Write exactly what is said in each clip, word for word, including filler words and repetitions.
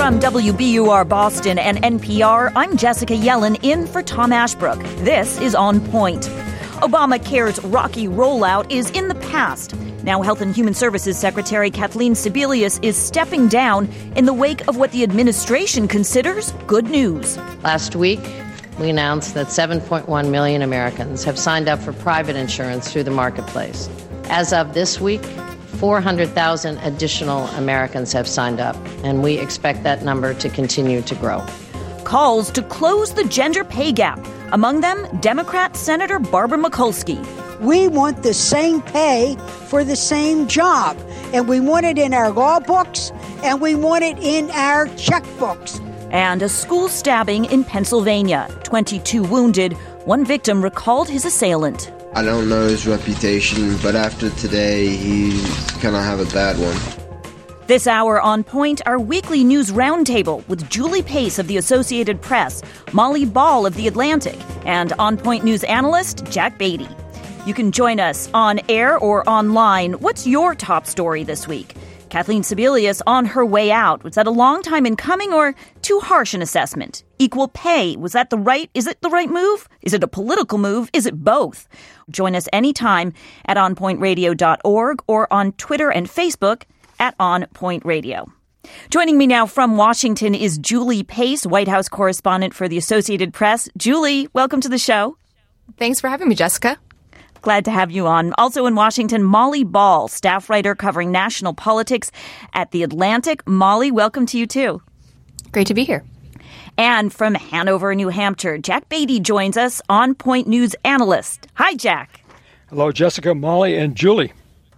From W B U R Boston and N P R, I'm Jessica Yellen in for Tom Ashbrook. This is On Point. Obamacare's rocky rollout is in the past. Now Health and Human Services Secretary Kathleen Sebelius is stepping down in the wake of what the administration considers good news. Last week, we announced that seven point one million Americans have signed up for private insurance through the marketplace. As of this week, four hundred thousand additional Americans have signed up, and we expect that number to continue to grow. Calls to close the gender pay gap. Among them, Democrat Senator Barbara Mikulski. We want the same pay for the same job, and we want it in our law books, and we want it in our checkbooks. And a school stabbing in Pennsylvania. twenty-two wounded. One victim recalled his assailant. I don't know his reputation, but after today, he's gonna have a bad one. This hour on Point, our weekly news roundtable with Julie Pace of the Associated Press, Molly Ball of The Atlantic, and On Point news analyst Jack Beatty. You can join us on air or online. What's your top story this week? Kathleen Sebelius on her way out. Was that a long time in coming or too harsh an assessment? Equal pay. Was that the right? Is it the right move? Is it a political move? Is it both? Join us anytime at on point radio dot org or on Twitter and Facebook at On Point Radio. Joining me now from Washington is Julie Pace, White House correspondent for the Associated Press. Julie, welcome to the show. Thanks for having me, Jessica. Glad to have you on. Also in Washington, Molly Ball, staff writer covering national politics at The Atlantic. Molly, welcome to you too. Great to be here. And from Hanover, New Hampshire, Jack Beatty joins us, On Point news analyst. Hi, Jack. Hello, Jessica, Molly, and Julie.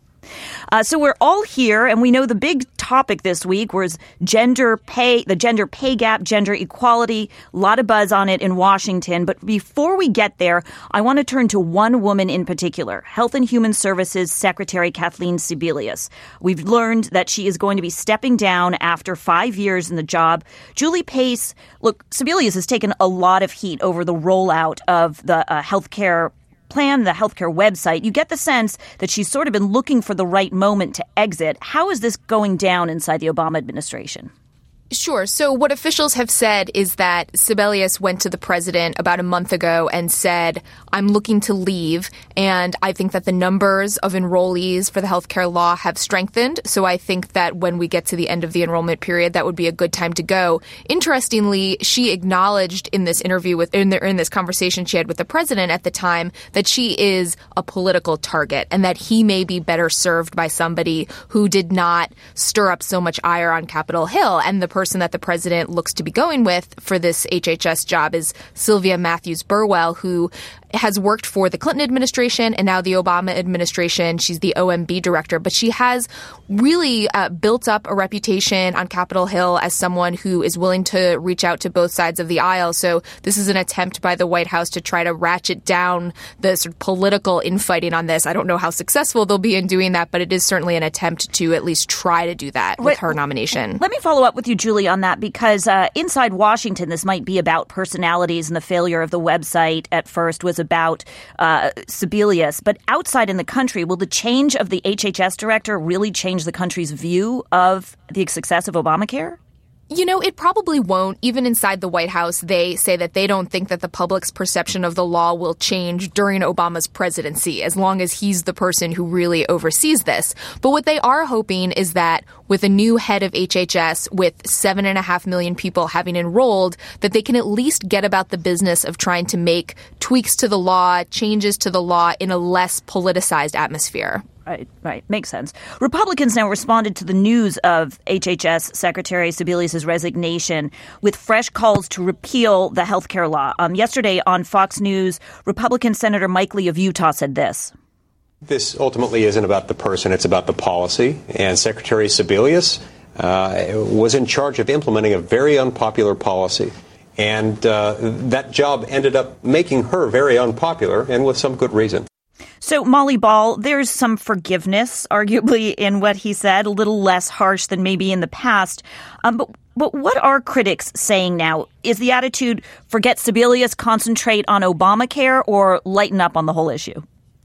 Uh, so we're all here, and we know the big topic this week was gender pay, the gender pay gap, gender equality. A lot of buzz on it in Washington. But before we get there, I want to turn to one woman in particular, Health and Human Services Secretary Kathleen Sebelius. We've learned that she is going to be stepping down after five years in the job. Julie Pace, look, Sebelius has taken a lot of heat over the rollout of the uh, health care plan, the healthcare website. You get the sense that she's sort of been looking for the right moment to exit. How is this going down inside the Obama administration? Sure. So what officials have said is that Sebelius went to the president about a month ago and said, I'm looking to leave. And I think that the numbers of enrollees for the healthcare law have strengthened. So I think that when we get to the end of the enrollment period, that would be a good time to go. Interestingly, she acknowledged in this interview with in, the, in this conversation she had with the president at the time that she is a political target and that he may be better served by somebody who did not stir up so much ire on Capitol Hill. And the person that the president looks to be going with for this H H S job is Sylvia Matthews Burwell, who has worked for the Clinton administration and now the Obama administration. She's the O M B director, but she has really uh, built up a reputation on Capitol Hill as someone who is willing to reach out to both sides of the aisle. So this is an attempt by the White House to try to ratchet down the sort of political infighting on this. I don't know how successful they'll be in doing that, but it is certainly an attempt to at least try to do that with her nomination. Let me follow up with you, Julie, on that, because uh, inside Washington, this might be about personalities, and the failure of the website at first was about uh, Sebelius. But outside in the country, will the change of the H H S director really change the country's view of the success of Obamacare? You know, it probably won't. Even inside the White House, they say that they don't think that the public's perception of the law will change during Obama's presidency, as long as he's the person who really oversees this. But what they are hoping is that with a new head of H H S, with seven and a half million people having enrolled, that they can at least get about the business of trying to make tweaks to the law, changes to the law in a less politicized atmosphere. Right, right. Makes sense. Republicans now responded to the news of H H S Secretary Sebelius' resignation with fresh calls to repeal the health care law. Um, yesterday on Fox News, Republican Senator Mike Lee of Utah said this. This ultimately isn't about the person, it's about the policy. And Secretary Sebelius uh, was in charge of implementing a very unpopular policy. And uh, that job ended up making her very unpopular, and with some good reason. So, Molly Ball, there's some forgiveness, arguably, in what he said, a little less harsh than maybe in the past. Um, but but what are critics saying now? Is the attitude, forget Sebelius, concentrate on Obamacare, or lighten up on the whole issue?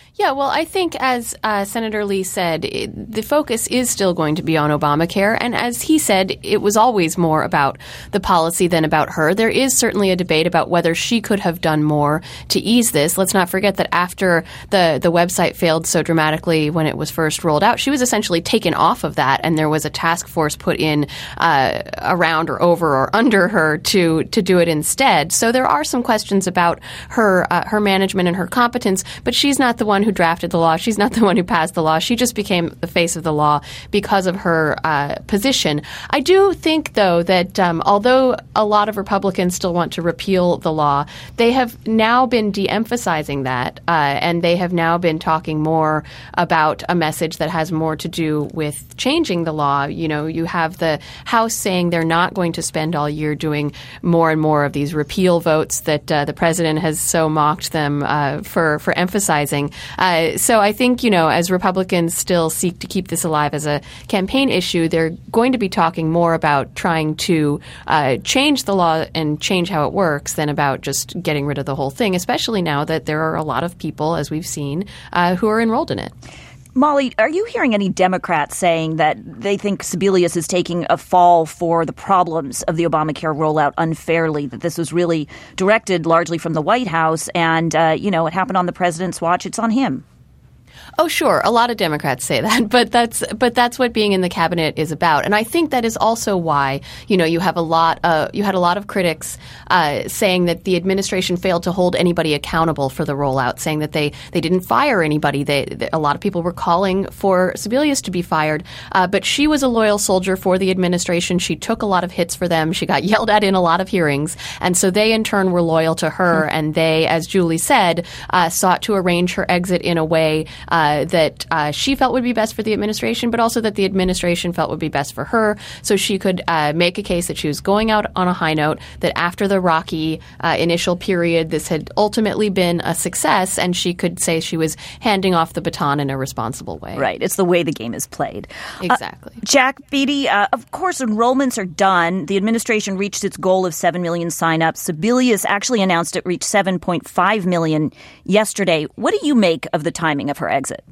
Yeah, well, I think as uh, Senator Lee said, it, the focus is still going to be on Obamacare. And as he said, it was always more about the policy than about her. There is certainly a debate about whether she could have done more to ease this. Let's not forget that after the, the website failed so dramatically when it was first rolled out, she was essentially taken off of that, and there was a task force put in uh, around or over or under her to, to do it instead. So there are some questions about her, uh, her management and her competence, but she's not the one who drafted the law. She's not the one who passed the law. She just became the face of the law because of her uh, position. I do think, though, that um, although a lot of Republicans still want to repeal the law, they have now been de-emphasizing that, uh, and they have now been talking more about a message that has more to do with changing the law. You know, you have the House saying they're not going to spend all year doing more and more of these repeal votes that uh, the president has so mocked them uh, for, for emphasizing. Uh, so I think, you know, as Republicans still seek to keep this alive as a campaign issue, they're going to be talking more about trying to uh, change the law and change how it works than about just getting rid of the whole thing, especially now that there are a lot of people, as we've seen, uh, who are enrolled in it. Molly, are you hearing any Democrats saying that they think Sebelius is taking a fall for the problems of the Obamacare rollout unfairly, that this was really directed largely from the White House and, uh, you know, it happened on the president's watch, it's on him? Oh, sure. A lot of Democrats say that, but that's but that's what being in the cabinet is about. And I think that is also why, you know, you have a lot uh, you had a lot of critics uh, saying that the administration failed to hold anybody accountable for the rollout, saying that they, they didn't fire anybody. They, they, a lot of people were calling for Sebelius to be fired, uh, but she was a loyal soldier for the administration. She took a lot of hits for them. She got yelled at in a lot of hearings. And so they, in turn, were loyal to her. Mm-hmm. And they, as Julie said, uh, sought to arrange her exit in a way Uh, that uh, she felt would be best for the administration, but also that the administration felt would be best for her, so she could uh, make a case that she was going out on a high note, that after the rocky uh, initial period, this had ultimately been a success, and she could say she was handing off the baton in a responsible way. Right. It's the way the game is played. Exactly. Uh, Jack Beatty, uh, of course, enrollments are done. The administration reached its goal of seven million signups. Sebelius actually announced it reached seven point five million yesterday. What do you make of the timing of her exit?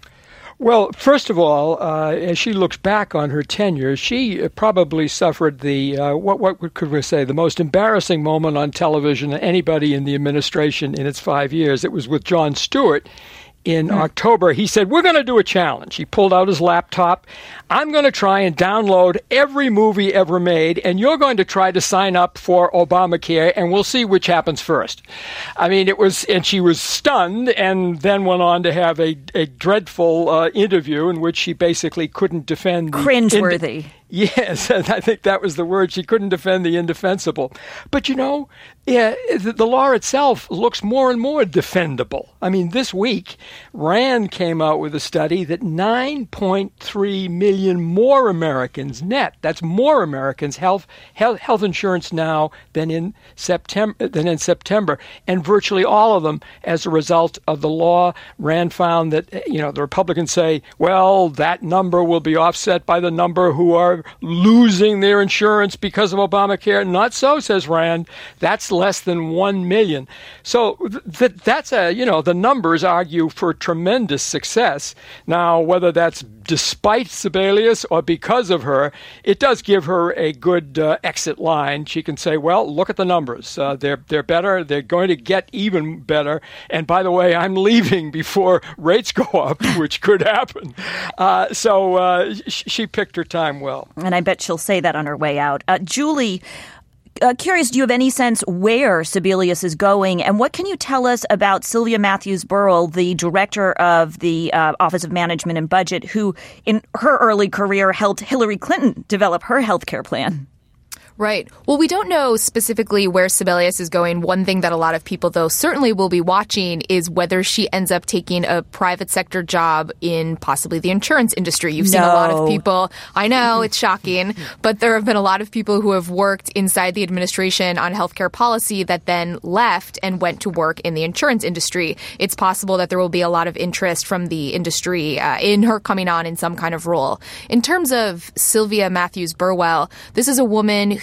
Well, first of all, uh, as she looks back on her tenure, she probably suffered the, uh, what, what could we say, the most embarrassing moment on television than anybody in the administration in its five years. It was with Jon Stewart. In mm. October, he said, we're going to do a challenge. He pulled out his laptop. I'm going to try and download every movie ever made, and you're going to try to sign up for Obamacare, and we'll see which happens first. I mean, it was, and she was stunned, and then went on to have a, a dreadful uh, interview in which she basically couldn't defend the cringeworthy. Ind- Yes, I think that was the word. She couldn't defend the indefensible. But, you know, yeah, the, the law itself looks more and more defendable. I mean, this week, RAND came out with a study that nine point three million more Americans net, that's more Americans, health, health, health insurance now than in September, than in September. And virtually all of them as a result of the law. RAND found that, you know, the Republicans say, well, that number will be offset by the number who are losing their insurance because of Obamacare. Not so, says RAND. That's less than one million. So th- that's a, you know, the numbers argue for tremendous success. Now, whether that's despite Sebelius or because of her, it does give her a good uh, exit line. She can say, well, look at the numbers. Uh, they're, they're better. They're going to get even better. And by the way, I'm leaving before rates go up, which could happen. Uh, so uh, sh- she picked her time well. And I bet she'll say that on her way out. Uh, Julie, uh, curious, do you have any sense where Sebelius is going? And what can you tell us about Sylvia Matthews Burrell, the director of the uh, Office of Management and Budget, who in her early career helped Hillary Clinton develop her health care plan? Right. Well, we don't know specifically where Sebelius is going. One thing that a lot of people, though, certainly will be watching is whether she ends up taking a private sector job in possibly the insurance industry. You've seen no. a lot of people. I know, it's shocking, but there have been a lot of people who have worked inside the administration on healthcare policy that then left and went to work in the insurance industry. It's possible that there will be a lot of interest from the industry uh, in her coming on in some kind of role. In terms of Sylvia Matthews Burwell, this is a woman who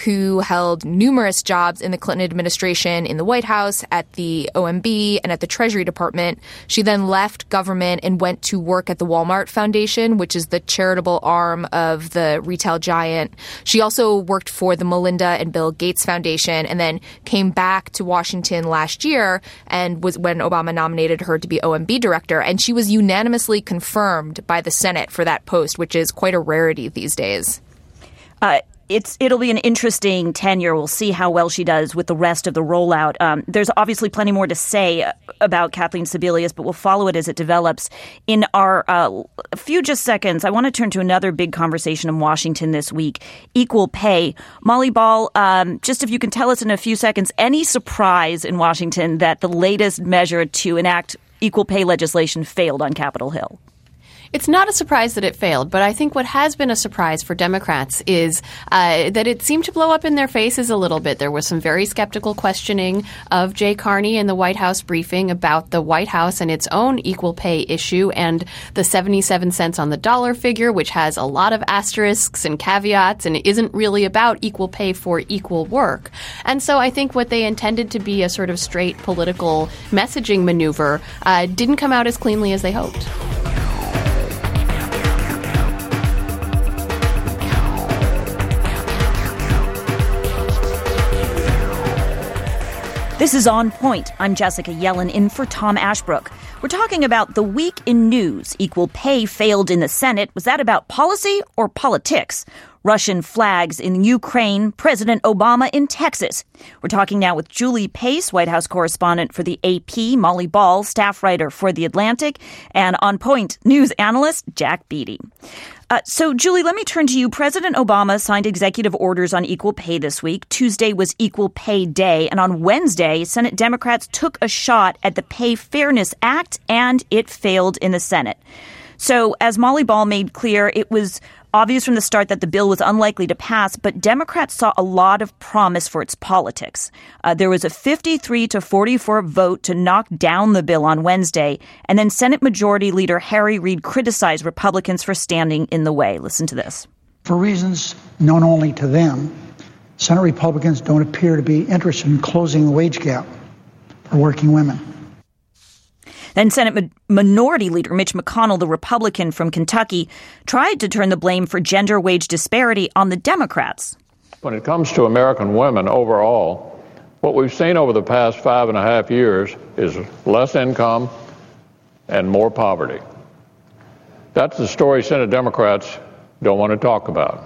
who held numerous jobs in the Clinton administration in the White House, at the O M B, and at the Treasury Department. She then left government and went to work at the Walmart Foundation, which is the charitable arm of the retail giant. She also worked for the Melinda and Bill Gates Foundation, and then came back to Washington last year and was when Obama nominated her to be O M B director. And she was unanimously confirmed by the Senate for that post, which is quite a rarity these days. Uh, It's it'll be an interesting tenure. We'll see how well she does with the rest of the rollout. Um, there's obviously plenty more to say about Kathleen Sebelius, but we'll follow it as it develops. In our uh, few just seconds, I want to turn to another big conversation in Washington this week: equal pay. Molly Ball, um, just if you can tell us in a few seconds, any surprise in Washington that the latest measure to enact equal pay legislation failed on Capitol Hill? It's not a surprise that it failed, but I think what has been a surprise for Democrats is uh, that it seemed to blow up in their faces a little bit. There was some very skeptical questioning of Jay Carney in the White House briefing about the White House and its own equal pay issue and the seventy-seven cents on the dollar figure, which has a lot of asterisks and caveats and isn't really about equal pay for equal work. And so I think what they intended to be a sort of straight political messaging maneuver uh, didn't come out as cleanly as they hoped. This is On Point. I'm Jessica Yellen in for Tom Ashbrook. We're talking about the week in news. Equal pay failed in the Senate. Was that about policy or politics? Russian flags in Ukraine, President Obama in Texas. We're talking now with Julie Pace, White House correspondent for the A P, Molly Ball, staff writer for The Atlantic, and On Point news analyst Jack Beatty. Uh, so, Julie, let me turn to you. President Obama signed executive orders on equal pay this week. Tuesday was Equal Pay Day. And on Wednesday, Senate Democrats took a shot at the Pay Fairness Act, and it failed in the Senate. So, as Molly Ball made clear, it was obvious from the start that the bill was unlikely to pass, but Democrats saw a lot of promise for its politics. Uh, there was a fifty-three to forty-four vote to knock down the bill on Wednesday, and then Senate Majority Leader Harry Reid criticized Republicans for standing in the way. Listen to this. For reasons known only to them, Senate Republicans don't appear to be interested in closing the wage gap for working women. Then Senate Ma- Minority Leader Mitch McConnell, the Republican from Kentucky, tried to turn the blame for gender wage disparity on the Democrats. When it comes to American women overall, what we've seen over the past five and a half years is less income and more poverty. That's the story Senate Democrats don't want to talk about.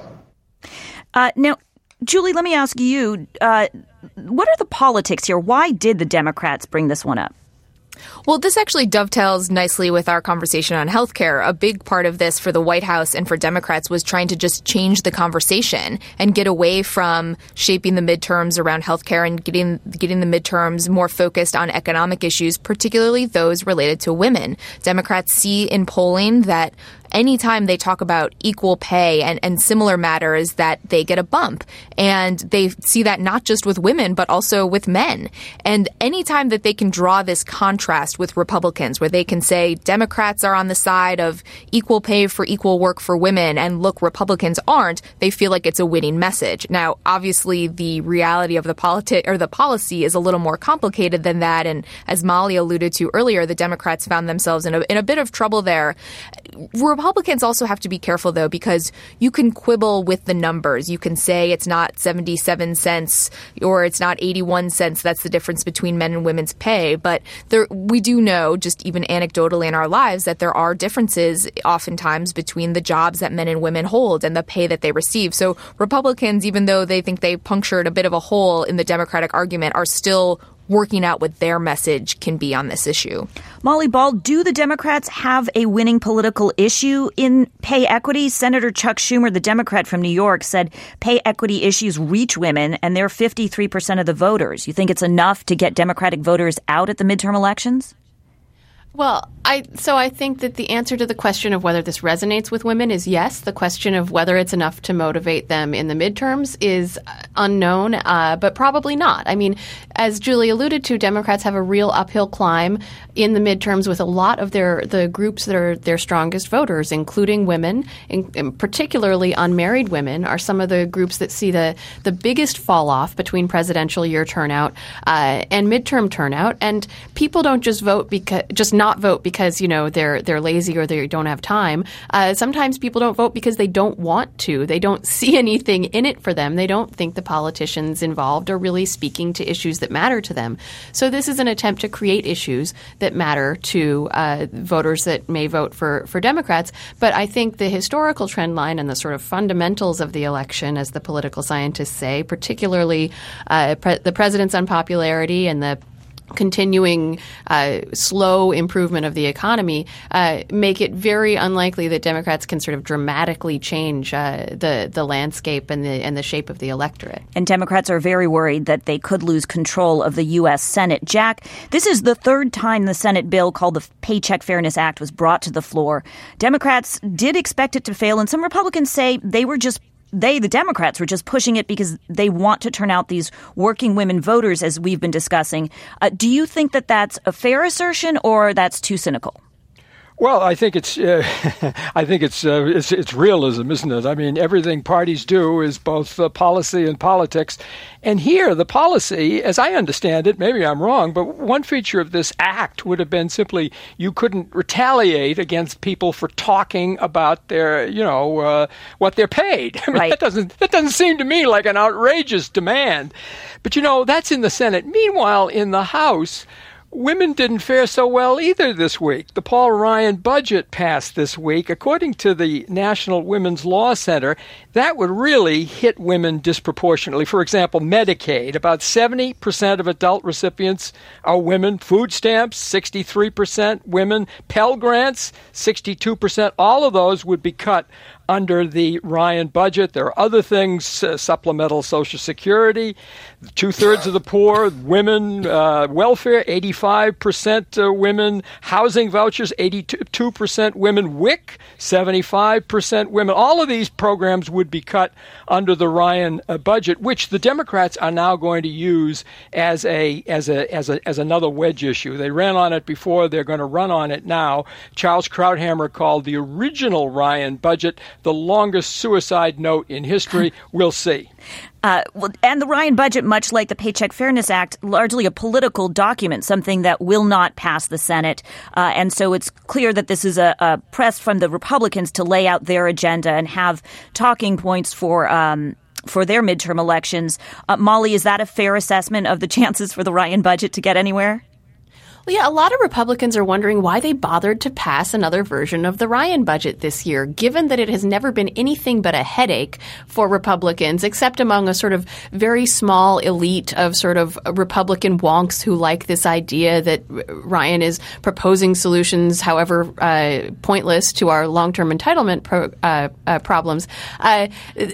Uh, now, Julie, let me ask you, uh, what are the politics here? Why did the Democrats bring this one up? Well, this actually dovetails nicely with our conversation on healthcare. A big part of this for the White House and for Democrats was trying to just change the conversation and get away from shaping the midterms around healthcare and getting getting the midterms more focused on economic issues, particularly those related to women. Democrats see in polling that anytime they talk about equal pay and, and similar matters, that they get a bump. And they see that not just with women, but also with men. And anytime that they can draw this contrast with Republicans, where they can say Democrats are on the side of equal pay for equal work for women, and look, Republicans aren't, they feel like it's a winning message. Now, obviously, the reality of the politi- or the policy is a little more complicated than that. And as Molly alluded to earlier, the Democrats found themselves in a, in a bit of trouble there. Republicans also have to be careful, though, because you can quibble with the numbers. You can say it's not seventy-seven cents or it's not eighty-one cents. That's the difference between men and women's pay. But there, we do know, just even anecdotally in our lives, that there are differences oftentimes between the jobs that men and women hold and the pay that they receive. So Republicans, even though they think they punctured a bit of a hole in the Democratic argument, are still working out what their message can be on this issue. Molly Ball, do the Democrats have a winning political issue in pay equity? Senator Chuck Schumer, the Democrat from New York, said pay equity issues reach women, and they're fifty-three percent of the voters. You think it's enough to get Democratic voters out at the midterm elections? Well, I so I think that the answer to the question of whether this resonates with women is yes. The question of whether it's enough to motivate them in the midterms is unknown, uh, but probably not. I mean, as Julie alluded to, Democrats have a real uphill climb in the midterms with a lot of their the groups that are their strongest voters, including women, in, in particularly unmarried women, are some of the groups that see the, the biggest fall off between presidential year turnout uh, and midterm turnout. And people don't just vote because just not vote because, you know, they're they're lazy or they don't have time. Uh, sometimes people don't vote because they don't want to. They don't see anything in it for them. They don't think the politicians involved are really speaking to issues that matter to them. So this is an attempt to create issues that matter to uh, voters that may vote for, for Democrats. But I think the historical trend line and the sort of fundamentals of the election, as the political scientists say, particularly uh, pre- the president's unpopularity and the continuing uh, slow improvement of the economy uh, make it very unlikely that Democrats can sort of dramatically change uh, the the landscape and the and the shape of the electorate. And Democrats are very worried that they could lose control of the U S. Senate. Jack, this is the third time the Senate bill called the Paycheck Fairness Act was brought to the floor. Democrats did expect it to fail, and some Republicans say they were just They, the Democrats, were just pushing it because they want to turn out these working women voters, as we've been discussing. Uh, do you think that that's a fair assertion or that's too cynical? Well, I think it's uh, I think it's, uh, it's it's realism, isn't it? I mean, everything parties do is both uh, policy and politics. And here, the policy, as I understand it, maybe I'm wrong, but one feature of this act would have been simply you couldn't retaliate against people for talking about their, you know, uh, what they're paid. I mean, right. that doesn't that doesn't seem to me like an outrageous demand. But, you know, that's in the Senate. Meanwhile, in the House, women didn't fare so well either this week. The Paul Ryan budget passed this week. According to the National Women's Law Center, that would really hit women disproportionately. For example, Medicaid, about seventy percent of adult recipients are women. Food stamps, sixty-three percent women. Pell Grants, sixty-two percent. All of those would be cut under the Ryan budget. There are other things, uh, supplemental Social Security, two-thirds of the poor, women, uh, welfare, eighty-five percent uh, women, housing vouchers, eighty-two percent women, W I C, seventy-five percent women. All of these programs would be cut under the Ryan uh, budget, which the Democrats are now going to use as a as a as a as another wedge issue. They ran on it before; they're going to run on it now. Charles Krauthammer called the original Ryan budget the longest suicide note in history. We'll see. Uh, and the Ryan budget, much like the Paycheck Fairness Act, largely a political document, something that will not pass the Senate. Uh, and so it's clear that this is a, a press from the Republicans to lay out their agenda and have talking points for um, for their midterm elections. Uh, Molly, is that a fair assessment of the chances for the Ryan budget to get anywhere? Well, yeah, a lot of Republicans are wondering why they bothered to pass another version of the Ryan budget this year, given that it has never been anything but a headache for Republicans, except among a sort of very small elite of sort of Republican wonks who like this idea that Ryan is proposing solutions, however uh, pointless, to our long-term entitlement pro- uh, uh, problems. Uh,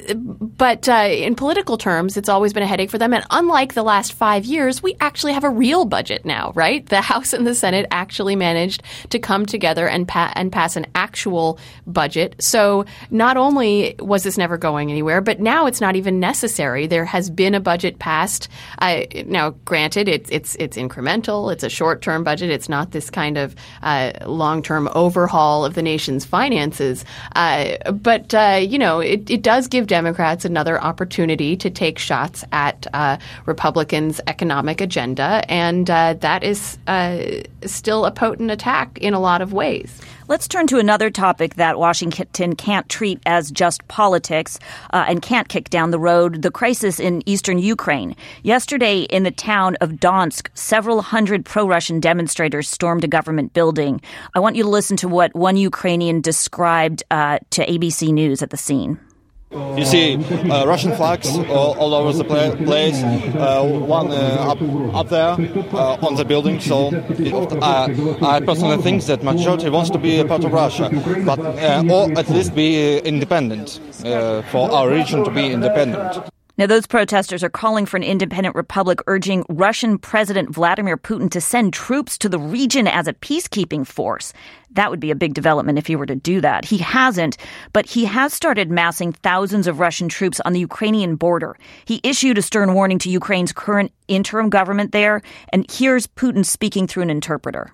but uh, in political terms, it's always been a headache for them. And unlike the last five years, we actually have a real budget now, right? The House and the Senate actually managed to come together and, pa- and pass an actual budget. So not only was this never going anywhere, but now it's not even necessary. There has been a budget passed. Uh, now, granted, it, it's it's incremental. It's a short-term budget. It's not this kind of uh, long-term overhaul of the nation's finances. Uh, but, uh, you know, it, it does give Democrats another opportunity to take shots at uh, Republicans' economic agenda, and uh, that is uh, Uh, still a potent attack in a lot of ways. Let's turn to another topic that Washington can't treat as just politics uh, and can't kick down the road, the crisis in eastern Ukraine. Yesterday in the town of Donetsk, several hundred pro-Russian demonstrators stormed a government building. I want you to listen to what one Ukrainian described uh, to A B C News at the scene. You see uh, Russian flags all, all over the place, uh, one uh, up, up there uh, on the building. So uh, I personally think that majority wants to be a part of Russia, but uh, or at least be uh, independent, uh, for our region to be independent. Now, those protesters are calling for an independent republic, urging Russian President Vladimir Putin to send troops to the region as a peacekeeping force. That would be a big development if he were to do that. He hasn't, but he has started massing thousands of Russian troops on the Ukrainian border. He issued a stern warning to Ukraine's current interim government there, and here's Putin speaking through an interpreter.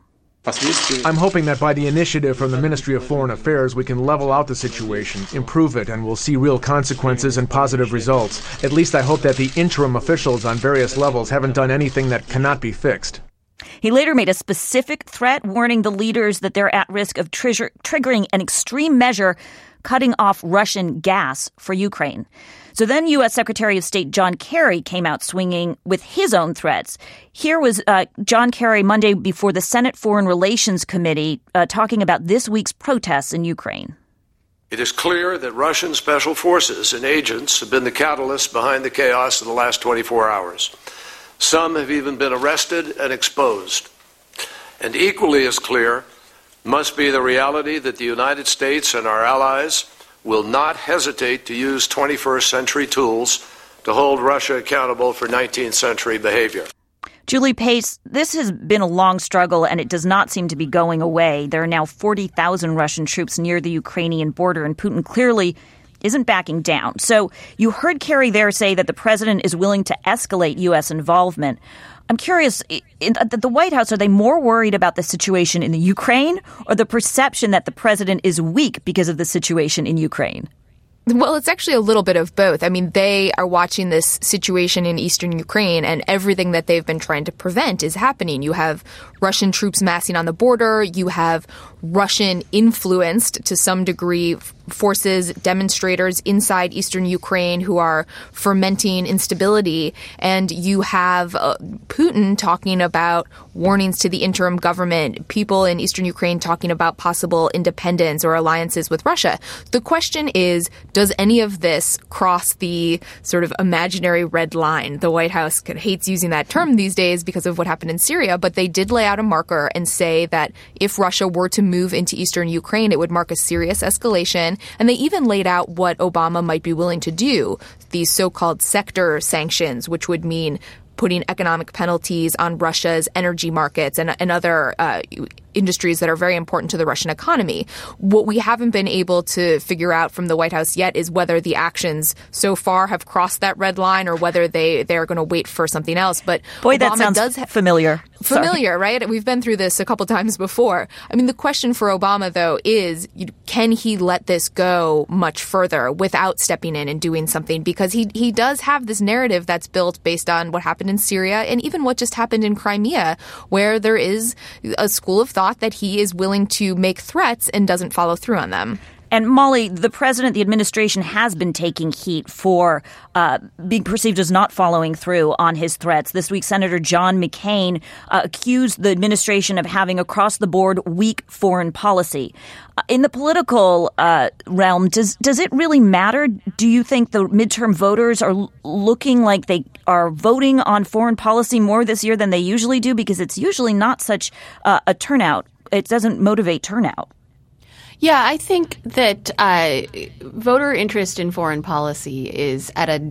I'm hoping that by the initiative from the Ministry of Foreign Affairs, we can level out the situation, improve it, and we'll see real consequences and positive results. At least I hope that the interim officials on various levels haven't done anything that cannot be fixed. He later made a specific threat, warning the leaders that they're at risk of trigger- triggering an extreme measure, cutting off Russian gas for Ukraine. So then U S Secretary of State John Kerry came out swinging with his own threats. Here was uh, John Kerry Monday before the Senate Foreign Relations Committee uh, talking about this week's protests in Ukraine. It is clear that Russian special forces and agents have been the catalyst behind the chaos of the last twenty-four hours. Some have even been arrested and exposed. And equally as clear must be the reality that the United States and our allies will not hesitate to use twenty-first century tools to hold Russia accountable for nineteenth century behavior. Julie Pace, this has been a long struggle, and it does not seem to be going away. There are now forty thousand Russian troops near the Ukrainian border, and Putin clearly isn't backing down. So you heard Kerry there say that the president is willing to escalate U S involvement. I'm curious, at the White House, are they more worried about the situation in the Ukraine or the perception that the president is weak because of the situation in Ukraine? Well, it's actually a little bit of both. I mean, they are watching this situation in eastern Ukraine, and everything that they've been trying to prevent is happening. You have Russian troops massing on the border. You have Russian-influenced, to some degree, forces, demonstrators inside eastern Ukraine who are fermenting instability. And you have uh, Putin talking about warnings to the interim government, people in eastern Ukraine talking about possible independence or alliances with Russia. The question is, does any of this cross the sort of imaginary red line? The White House hates using that term these days because of what happened in Syria, but they did lay out a marker and say that if Russia were to move into eastern Ukraine, it would mark a serious escalation. And they even laid out what Obama might be willing to do, these so-called sector sanctions, which would mean putting economic penalties on Russia's energy markets and, and other uh, industries that are very important to the Russian economy. What we haven't been able to figure out from the White House yet is whether the actions so far have crossed that red line or whether they, they're going to wait for something else. But Boy, Obama that sounds does ha- familiar. Familiar, Sorry. right? We've been through this a couple times before. I mean, the question for Obama, though, is can he let this go much further without stepping in and doing something? Because he, he does have this narrative that's built based on what happened in Syria and even what just happened in Crimea, where there is a school of thought that he is willing to make threats and doesn't follow through on them. And Molly, the president, the administration has been taking heat for uh, being perceived as not following through on his threats. This week, Senator John McCain uh, accused the administration of having across-the-board weak foreign policy. Uh, in the political uh, realm, does does it really matter? Do you think the midterm voters are l- looking like they are voting on foreign policy more this year than they usually do? Because it's usually not such uh, a turnout. It doesn't motivate turnout. Yeah, I think that uh, voter interest in foreign policy is at a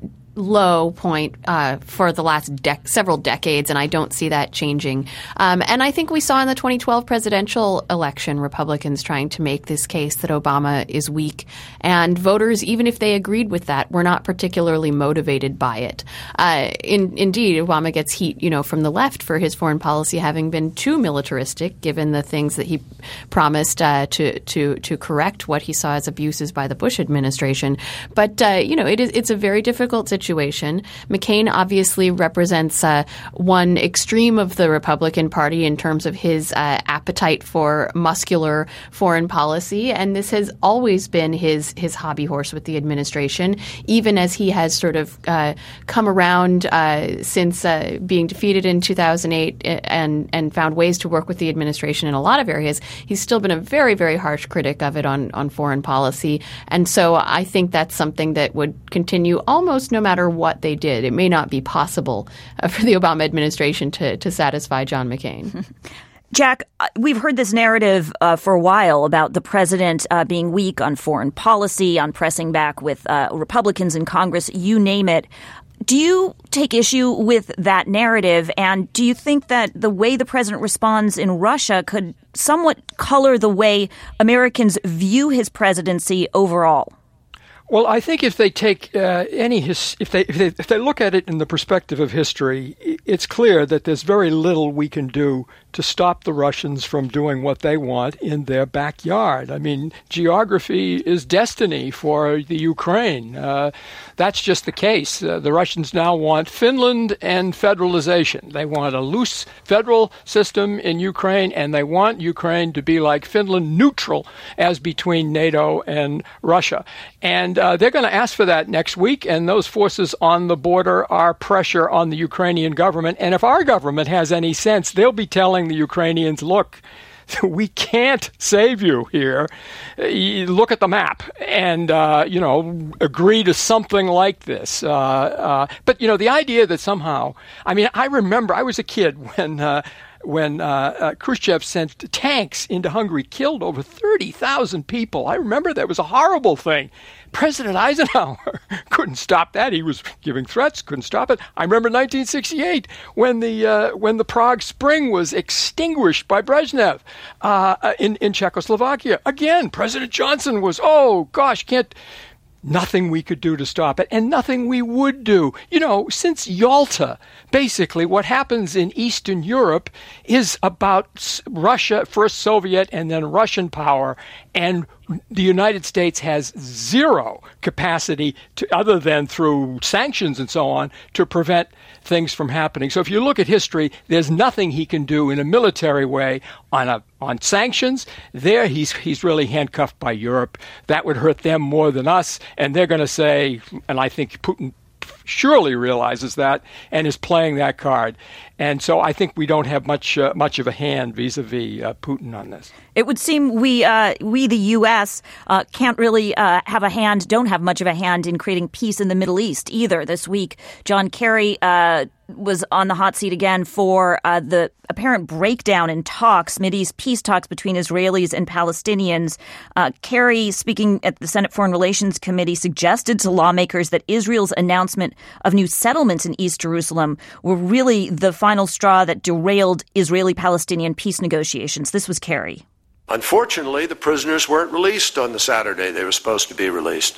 low point uh, for the last dec- several decades, and I don't see that changing. Um, and I think we saw in the twenty twelve presidential election Republicans trying to make this case that Obama is weak, and voters, even if they agreed with that, were not particularly motivated by it. Uh, in, indeed, Obama gets heat, you know, from the left for his foreign policy having been too militaristic, given the things that he promised uh, to to to correct what he saw as abuses by the Bush administration. But uh, you know, it is it's a very difficult situation. Situation. McCain obviously represents uh, one extreme of the Republican Party in terms of his uh, appetite for muscular foreign policy, and this has always been his his hobby horse with the administration, even as he has sort of uh, come around uh, since uh, being defeated in two thousand eight and and found ways to work with the administration in a lot of areas. He's still been a very, very harsh critic of it on, on foreign policy, and so I think that's something that would continue almost no matter matter what they did. It may not be possible uh, for the Obama administration to, to satisfy John McCain. Jack, we've heard this narrative uh, for a while about the president uh, being weak on foreign policy, on pressing back with uh, Republicans in Congress, you name it. Do you take issue with that narrative? And do you think that the way the president responds in Russia could somewhat color the way Americans view his presidency overall? Well, I think if they take uh, any his, if they, if they if they look at it in the perspective of history, it's clear that there's very little we can do to stop the Russians from doing what they want in their backyard. I mean, geography is destiny for the Ukraine. Uh, that's just the case. Uh, the Russians now want Finland and federalization. They want a loose federal system in Ukraine, and they want Ukraine to be like Finland, neutral as between NATO and Russia. And uh, they're going to ask for that next week, and those forces on the border are pressure on the Ukrainian government. And if our government has any sense, they'll be telling the Ukrainians, look, we can't save you here. You look at the map and, uh, you know, agree to something like this. Uh, uh, but, you know, the idea that somehow, I mean, I remember I was a kid when uh, when uh, uh, Khrushchev sent tanks into Hungary, killed over thirty thousand people. I remember that was a horrible thing. President Eisenhower couldn't stop that. He was giving threats, couldn't stop it. I remember nineteen sixty-eight when the uh, when the Prague Spring was extinguished by Brezhnev uh, in in Czechoslovakia. Again, President Johnson was, oh gosh, can't. Nothing we could do to stop it, and nothing we would do. You know, since Yalta, basically what happens in Eastern Europe is about Russia, first Soviet and then Russian power, and the United States has zero capacity to, other than through sanctions and so on, to prevent things from happening. So if you look at history, there's nothing he can do in a military way on a on sanctions. There he's he's really handcuffed by Europe. That would hurt them more than us, and they're going to say, and I think Putin surely realizes that and is playing that card. And so I think we don't have much uh, much of a hand vis-a-vis uh, Putin on this. It would seem we, uh, we the U S, uh, can't really uh, have a hand, don't have much of a hand in creating peace in the Middle East either. This week, John Kerry uh, was on the hot seat again for uh, the apparent breakdown in talks, Mideast peace talks between Israelis and Palestinians. Uh, Kerry, speaking at the Senate Foreign Relations Committee, suggested to lawmakers that Israel's announcement of new settlements in East Jerusalem were really the final straw that derailed Israeli-Palestinian peace negotiations. This was Kerry. Unfortunately, the prisoners weren't released on the Saturday they were supposed to be released.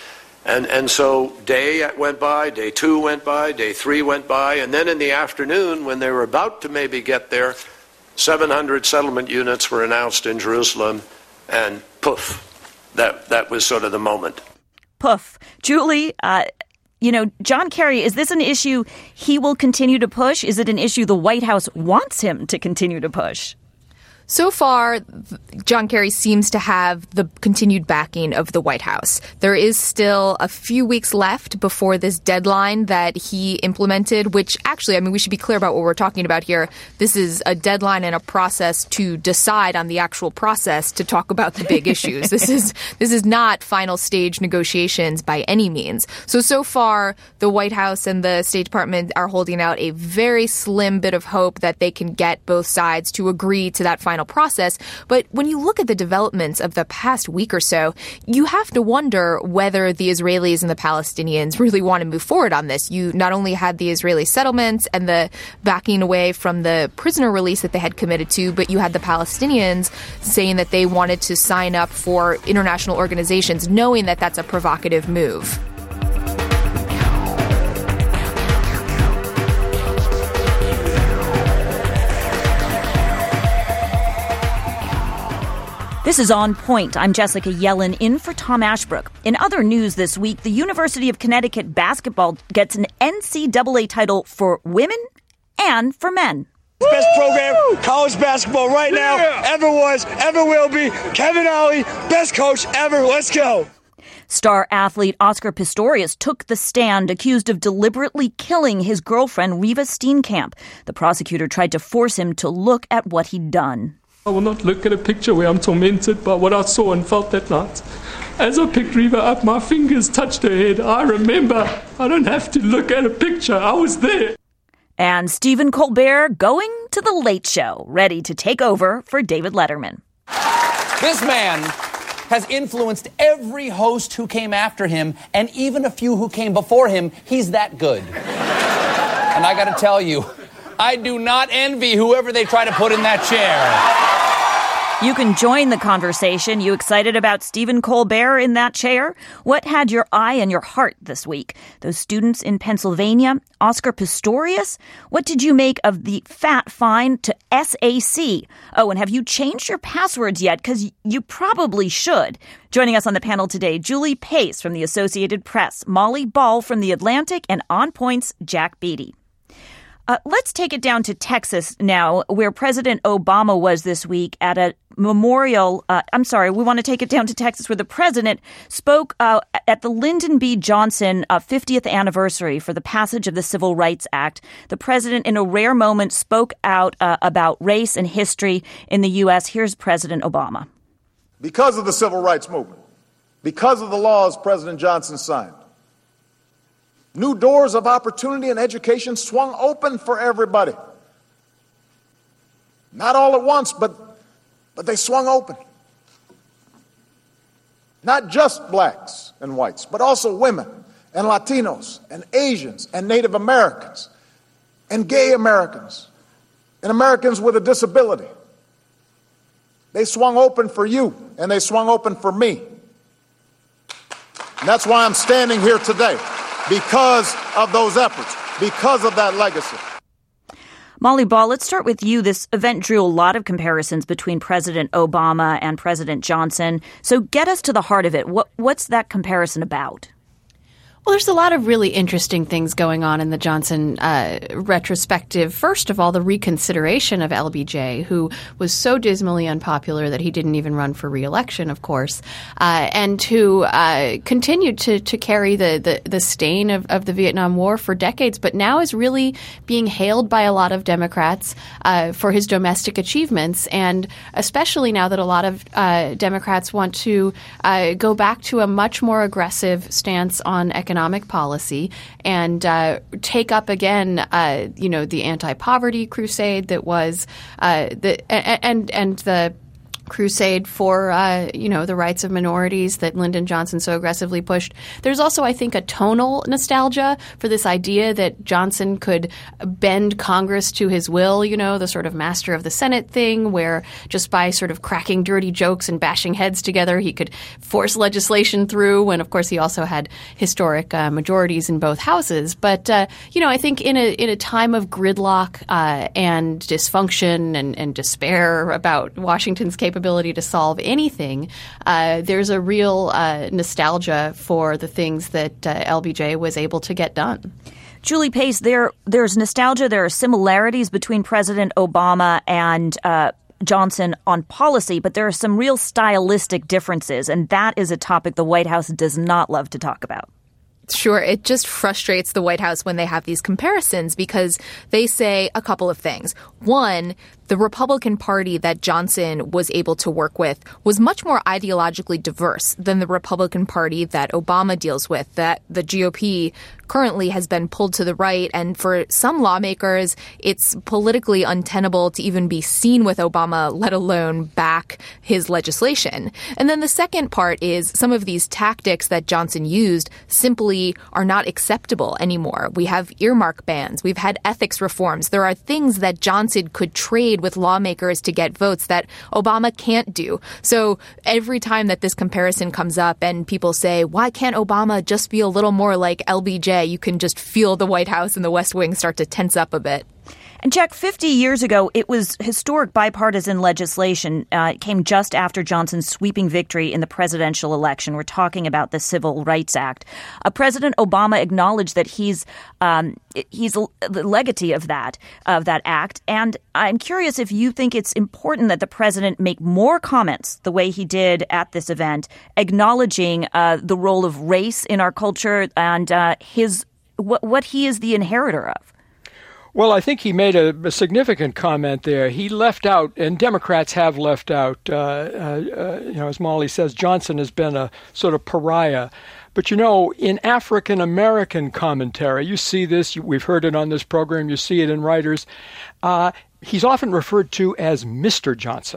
And and so day went by, day two went by, day three went by, and then in the afternoon, when they were about to maybe get there, seven hundred settlement units were announced in Jerusalem, and poof, that that was sort of the moment. Poof. Julie, uh, you know, John Kerry, is this an issue he will continue to push? Is it an issue the White House wants him to continue to push? So far, John Kerry seems to have the continued backing of the White House. There is still a few weeks left before this deadline that he implemented, which actually, I mean, we should be clear about what we're talking about here. This is a deadline and a process to decide on the actual process to talk about the big issues. This is this is not final stage negotiations by any means. So, so far, the White House and the State Department are holding out a very slim bit of hope that they can get both sides to agree to that final process. But when you look at the developments of the past week or so, you have to wonder whether the Israelis and the Palestinians really want to move forward on this. You not only had the Israeli settlements and the backing away from the prisoner release that they had committed to, but you had the Palestinians saying that they wanted to sign up for international organizations, knowing that that's a provocative move. This is On Point. I'm Jessica Yellen in for Tom Ashbrook. In other news this week, the University of Connecticut basketball gets an N C double A title for women and for men. Best program, college basketball right now, yeah. ever was, ever will be. Kevin Ollie, best coach ever. Let's go. Star athlete Oscar Pistorius took the stand, accused of deliberately killing his girlfriend, Reva Steenkamp. The prosecutor tried to force him to look at what he'd done. I will not look at a picture where I'm tormented by what I saw and felt that night. As I picked Reva up, my fingers touched her head. I remember. I don't have to look at a picture. I was there. And Stephen Colbert going to The Late Show, ready to take over for David Letterman. This man has influenced every host who came after him, and even a few who came before him. He's that good. And I got to tell you, I do not envy whoever they try to put in that chair. You can join the conversation. You excited about Stephen Colbert in that chair? What had your eye and your heart this week? Those students in Pennsylvania? Oscar Pistorius? What did you make of the fat fine to S A C? Oh, and have you changed your passwords yet? Because you probably should. Joining us on the panel today, Julie Pace from the Associated Press, Molly Ball from The Atlantic, and On Point's Jack Beatty. Uh, let's take it down to Texas now, where President Obama was this week at a memorial. Uh, I'm sorry, we want to take it down to Texas, where the president spoke uh, at the Lyndon B. Johnson uh, fiftieth anniversary for the passage of the Civil Rights Act. The president, in a rare moment, spoke out uh, about race and history in the U S. Here's President Obama. Because of the Civil Rights Movement, because of the laws President Johnson signed, new doors of opportunity and education swung open for everybody. Not all at once, but, but they swung open. Not just blacks and whites, but also women and Latinos and Asians and Native Americans and gay Americans and Americans with a disability. They swung open for you, and they swung open for me. And that's why I'm standing here today. Because of those efforts, because of that legacy. Molly Ball, let's start with you. This event drew a lot of comparisons between President Obama and President Johnson. So get us to the heart of it. What, what's that comparison about? Well, there's a lot of really interesting things going on in the Johnson uh, retrospective. First of all, the reconsideration of L B J, who was so dismally unpopular that he didn't even run for re-election, of course, uh, and who uh, continued to, to carry the, the, the stain of, of the Vietnam War for decades, but now is really being hailed by a lot of Democrats uh, for his domestic achievements, and especially now that a lot of uh, Democrats want to uh, go back to a much more aggressive stance on economic economic policy and uh, take up again, uh, you know, the anti-poverty crusade that was uh, the and and the crusade for, uh, you know, the rights of minorities that Lyndon Johnson so aggressively pushed. There's also, I think, a tonal nostalgia for this idea that Johnson could bend Congress to his will, you know, the sort of master of the Senate thing, where just by sort of cracking dirty jokes and bashing heads together, he could force legislation through. And, of course, he also had historic uh, majorities in both houses. But, uh, you know, I think in a in a time of gridlock uh, and dysfunction and, and despair about Washington's capability capability to solve anything, uh, there's a real uh, nostalgia for the things that uh, L B J was able to get done. Julie Pace, there there's nostalgia. There are similarities between President Obama and uh, Johnson on policy, but there are some real stylistic differences, and that is a topic the White House does not love to talk about. Sure. It just frustrates the White House when they have these comparisons because they say a couple of things. One, the Republican Party that Johnson was able to work with was much more ideologically diverse than the Republican Party that Obama deals with, that the G O P currently has been pulled to the right. And for some lawmakers, it's politically untenable to even be seen with Obama, let alone back his legislation. And then the second part is some of these tactics that Johnson used simply are not acceptable anymore. We have earmark bans. We've had ethics reforms. There are things that Johnson could trade with lawmakers to get votes that Obama can't do. So every time that this comparison comes up and people say, why can't Obama just be a little more like L B J? You can just feel the White House and the West Wing start to tense up a bit. And Jack, fifty years ago, it was historic bipartisan legislation. Uh, it came just after Johnson's sweeping victory in the presidential election. We're talking about the Civil Rights Act. Uh, President Obama acknowledged that he's um, he's the legatee of that of that act. And I'm curious if you think it's important that the president make more comments the way he did at this event, acknowledging uh, the role of race in our culture and uh, his what, what he is the inheritor of. Well, I think he made a, a significant comment there. He left out, and Democrats have left out, uh, uh, uh, you know, as Molly says, Johnson has been a sort of pariah. But, you know, in African-American commentary, you see this, you, we've heard it on this program, you see it in writers, uh, he's often referred to as Mister Johnson.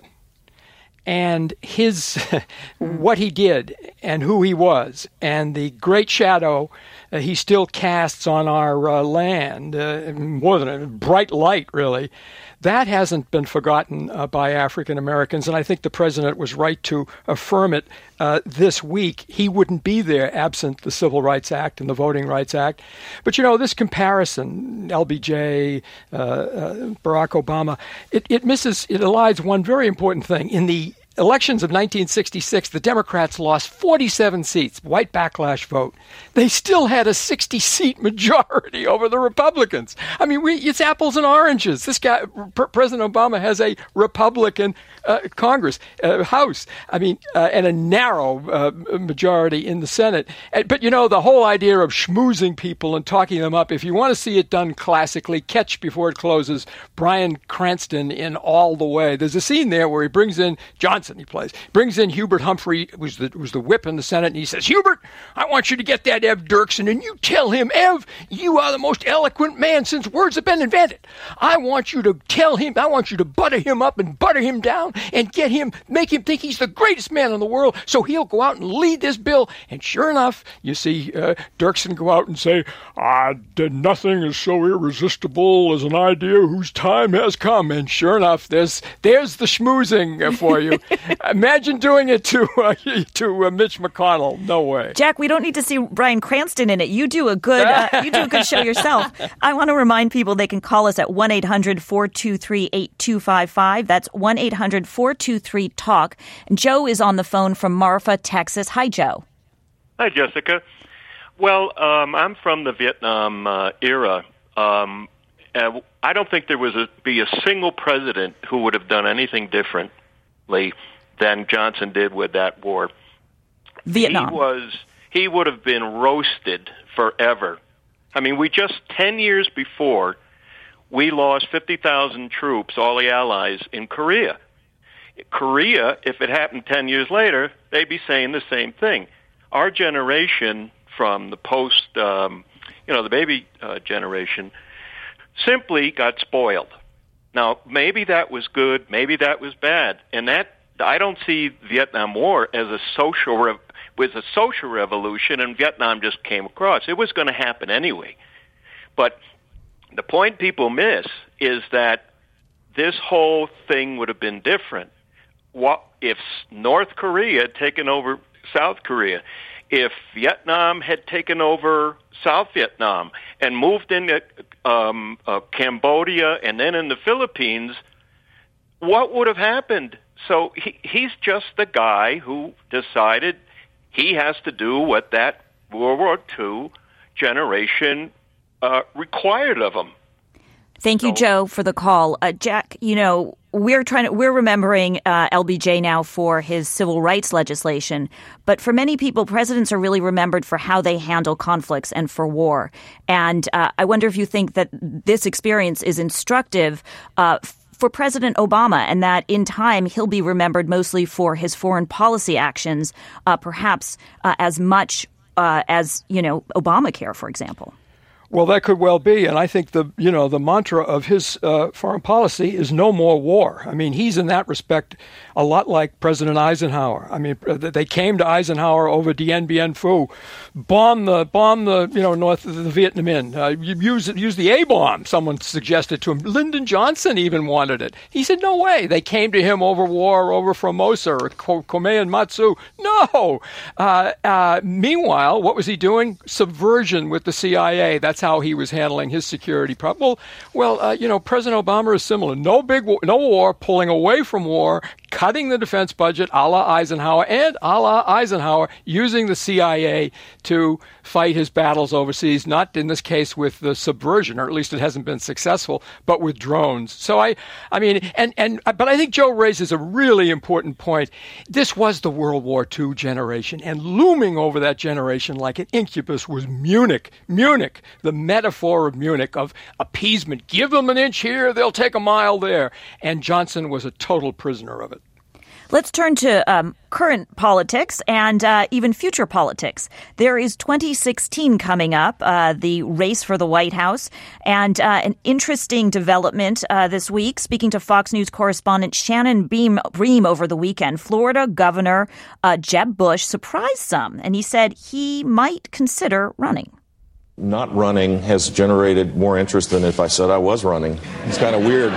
And his, what he did and who he was and the great shadow uh, he still casts on our uh, land, uh, more than a bright light, really, that hasn't been forgotten uh, by African Americans. And I think the president was right to affirm it uh, this week. He wouldn't be there absent the Civil Rights Act and the Voting Rights Act. But, you know, this comparison, L B J, uh, uh, Barack Obama, it, it misses, it elides one very important thing. In the elections of nineteen sixty-six, the Democrats lost forty-seven seats, white backlash vote. They still had a sixty-seat majority over the Republicans. I mean, we, it's apples and oranges. This guy, P- President Obama, has a Republican uh, Congress, uh, House, I mean, uh, and a narrow uh, majority in the Senate. And, but, you know, the whole idea of schmoozing people and talking them up, if you want to see it done classically, catch before it closes Bryan Cranston in All the Way. There's a scene there where he brings in Johnson. He plays, brings in Hubert Humphrey, who was the, was the whip in the Senate, and he says, Hubert, I want you to get that Ev Dirksen, and you tell him, Ev, you are the most eloquent man since words have been invented. I want you to tell him, I want you to butter him up and butter him down and get him, make him think he's the greatest man in the world, so he'll go out and lead this bill. And sure enough, you see uh, Dirksen go out and say, ah, nothing is so irresistible as an idea whose time has come. And sure enough, there's there's the schmoozing for you. Imagine doing it to uh, to uh, Mitch McConnell. No way. Jack, we don't need to see Bryan Cranston in it. You do a good uh, you do a good show yourself. I want to remind people they can call us at one eight hundred four two three eight two five five. That's one eight hundred four two three talk. And Joe is on the phone from Marfa, Texas. Hi, Joe. Hi, Jessica. Well, um, I'm from the Vietnam uh, era. Um, uh, I don't think there was a, be a single president who would have done anything differently than Johnson did with that war. Vietnam. He was he would have been roasted forever. I mean, we just ten years before we lost fifty thousand troops, all the allies, in Korea. Korea, if it happened ten years later, they'd be saying the same thing. Our generation, from the post, um, you know, the baby uh, generation, simply got spoiled. Now, maybe that was good, maybe that was bad, and that I don't see Vietnam War as a social rev- was a social revolution, and Vietnam just came across. It was going to happen anyway. But the point people miss is that this whole thing would have been different. What if North Korea had taken over South Korea? If Vietnam had taken over South Vietnam and moved into um, uh, Cambodia and then in the Philippines, what would have happened? So he, he's just the guy who decided he has to do what that World War Two generation uh, required of him. Thank you, Joe, for the call. Uh, Jack, you know, we're trying to, we're remembering uh, L B J now for his civil rights legislation. But for many people, presidents are really remembered for how they handle conflicts and for war. And uh, I wonder if you think that this experience is instructive uh, for President Obama, and that in time he'll be remembered mostly for his foreign policy actions, uh, perhaps uh, as much uh, as, you know, Obamacare, for example. Well, that could well be, and I think the you know the mantra of his uh, foreign policy is no more war. I mean, he's in that respect a lot like President Eisenhower. I mean, they came to Eisenhower over Dien Bien Phu, bomb the bomb the you know North the Vietnam Minh, uh, use use the A bomb. Someone suggested to him. Lyndon Johnson even wanted it. He said, "No way." They came to him over war, over Formosa or Kome and Matsu. No. Uh, uh, meanwhile, what was he doing? Subversion with the C I A. That's how he was handling his security problem. Well, well uh, you know, President Obama is similar. No big, war, no war, pulling away from war, cutting the defense budget a la Eisenhower, and a la Eisenhower using the C I A to fight his battles overseas, not in this case with the subversion, or at least it hasn't been successful, but with drones. So I, I mean, and, and, but I think Joe raises a really important point. This was the World War Two generation, and looming over that generation like an incubus was Munich. Munich, the metaphor of Munich, of appeasement. Give them an inch here, they'll take a mile there. And Johnson was a total prisoner of it. Let's turn to um, current politics and uh, even future politics. There is twenty sixteen coming up, uh, the race for the White House, and uh, an interesting development uh, this week. Speaking to Fox News correspondent Shannon Beam, Bream over the weekend, Florida Governor uh, Jeb Bush surprised some, and he said he might consider running. Not running has generated more interest than if I said I was running. It's kind of weird.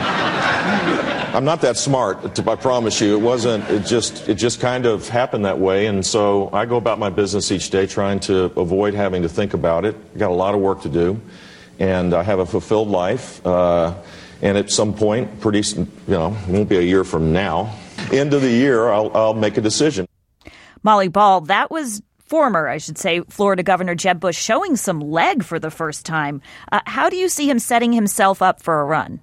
I'm not that smart, I promise you. It wasn't, it just, it just kind of happened that way. And so I go about my business each day trying to avoid having to think about it. I got a lot of work to do, and I have a fulfilled life. Uh, and at some point, pretty, you know, it won't be a year from now, end of the year, I'll, I'll make a decision. Molly Ball, that was former, I should say, Florida Governor Jeb Bush showing some leg for the first time. Uh, how do you see him setting himself up for a run?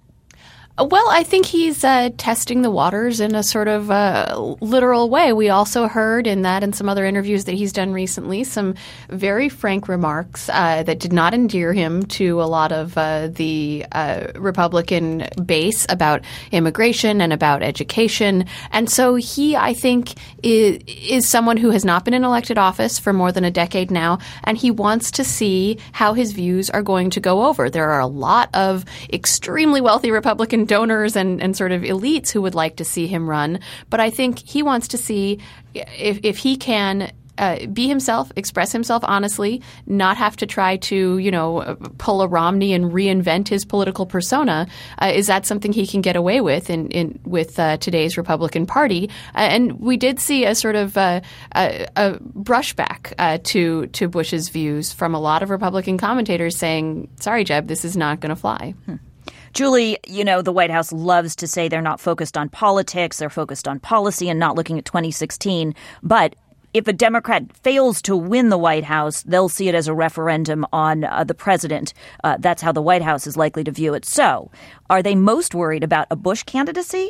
Well, I think he's uh, testing the waters in a sort of uh, literal way. We also heard in that and some other interviews that he's done recently some very frank remarks uh, that did not endear him to a lot of uh, the uh, Republican base about immigration and about education. And so he, I think, is, is someone who has not been in elected office for more than a decade now, and he wants to see how his views are going to go over. There are a lot of extremely wealthy Republican donors and, and sort of elites who would like to see him run. But I think he wants to see if, if he can uh, be himself, express himself honestly, not have to try to, you know, pull a Romney and reinvent his political persona. Uh, is that something he can get away with in, in with uh, today's Republican Party? Uh, and we did see a sort of uh, a, a brushback uh, to to Bush's views from a lot of Republican commentators saying, sorry, Jeb, this is not going to fly. Hmm. Julie, you know, the White House loves to say they're not focused on politics, they're focused on policy and not looking at twenty sixteen. But if a Democrat fails to win the White House, they'll see it as a referendum on uh, the president. Uh, that's how the White House is likely to view it. So are they most worried about a Bush candidacy?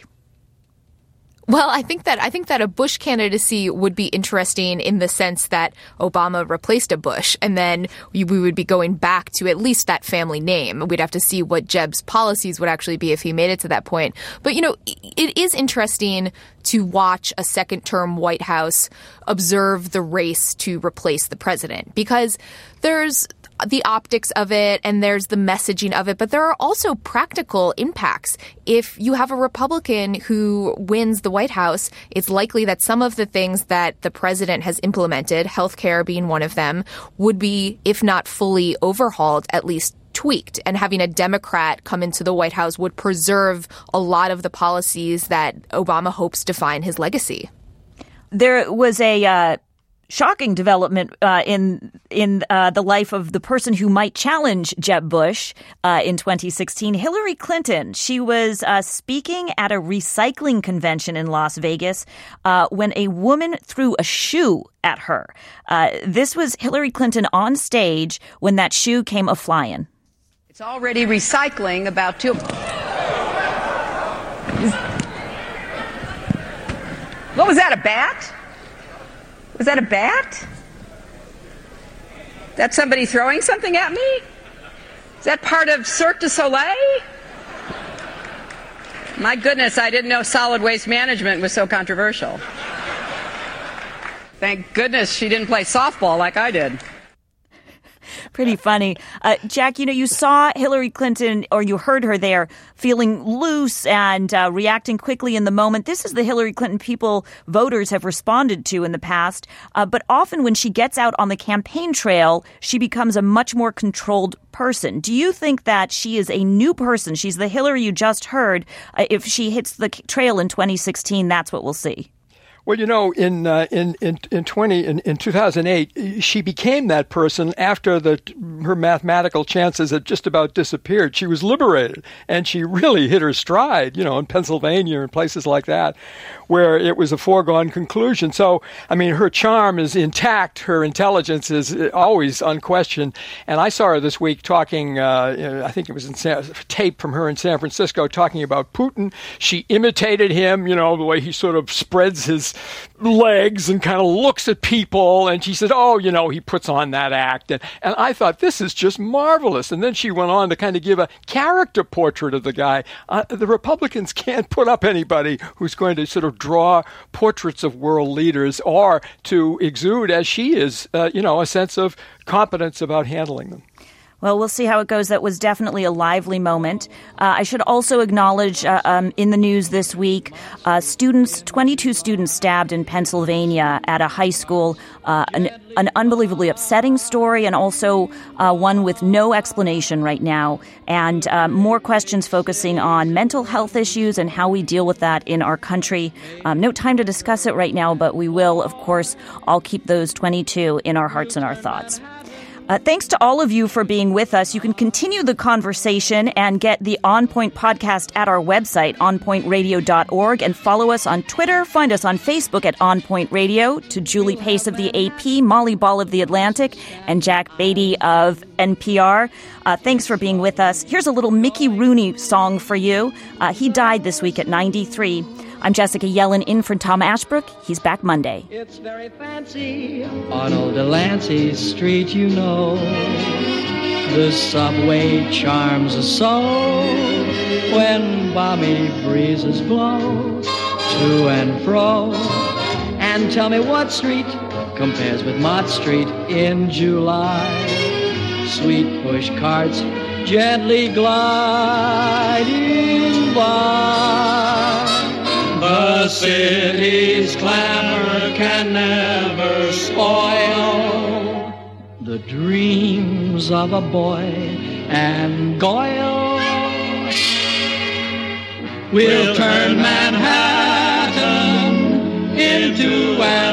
Well, I think that I think that a Bush candidacy would be interesting in the sense that Obama replaced a Bush, and then we, we would be going back to at least that family name. We'd have to see what Jeb's policies would actually be if he made it to that point. But, you know, it is interesting to watch a second-term White House observe the race to replace the president, because there's the optics of it and there's the messaging of it, but there are also practical impacts. If you have a Republican who wins the White House, it's likely that some of the things that the president has implemented, healthcare being one of them, would be, if not fully overhauled, at least tweaked. And having a Democrat come into the White House would preserve a lot of the policies that Obama hopes define his legacy. There was a uh shocking development uh, in in uh, the life of the person who might challenge Jeb Bush uh, in twenty sixteen, Hillary Clinton. She was uh, speaking at a recycling convention in Las Vegas uh, when a woman threw a shoe at her. Uh, this was Hillary Clinton on stage when that shoe came a-flying. It's already recycling about two... What was that, a bat? Was that a bat? That somebody throwing something at me? Is that part of Cirque du Soleil? My goodness, I didn't know solid waste management was so controversial. Thank goodness she didn't play softball like I did. Pretty funny. Uh, Jack, you know, you saw Hillary Clinton, or you heard her there, feeling loose and uh, reacting quickly in the moment. This is the Hillary Clinton people voters have responded to in the past. Uh, but often when she gets out on the campaign trail, she becomes a much more controlled person. Do you think that she is a new person? She's the Hillary you just heard. Uh, if she hits the trail in twenty sixteen, that's what we'll see. Well, you know, in uh, in in in twenty in, in two thousand eight, she became that person after the her mathematical chances had just about disappeared. She was liberated, and she really hit her stride. You know, in Pennsylvania and places like that, where it was a foregone conclusion. So, I mean, her charm is intact. Her intelligence is always unquestioned. And I saw her this week talking. Uh, I think it was in San, tape from her in San Francisco talking about Putin. She imitated him. You know, the way he sort of spreads his legs and kind of looks at people, and she said, oh, you know, he puts on that act. And, and I thought, this is just marvelous. And then she went on to kind of give a character portrait of the guy. Uh, the Republicans can't put up anybody who's going to sort of draw portraits of world leaders or to exude, as she is, uh, you know, a sense of competence about handling them. Well, we'll see how it goes. That was definitely a lively moment. Uh, I should also acknowledge uh, um, in the news this week, uh, students, twenty-two students stabbed in Pennsylvania at a high school, uh, an, an unbelievably upsetting story, and also uh, one with no explanation right now, and uh, more questions focusing on mental health issues and how we deal with that in our country. Um, no time to discuss it right now, but we will, of course, all keep those twenty-two in our hearts and our thoughts. Uh, thanks to all of you for being with us. You can continue the conversation and get the On Point podcast at our website, on point radio dot org, and follow us on Twitter. Find us on Facebook at On Point Radio. To Julie Pace of the A P, Molly Ball of The Atlantic, and Jack Beatty of N P R. Uh, thanks for being with us. Here's a little Mickey Rooney song for you. Uh, he died this week at ninety-three. I'm Jessica Yellen in for Tom Ashbrook. He's back Monday. It's very fancy on old Delancey Street, you know. The subway charms us so when balmy breezes blow to and fro. And tell me what street compares with Mott Street in July. Sweet push carts gently gliding by. The city's clamor can never spoil the dreams of a boy and Goyle. We'll turn Manhattan into an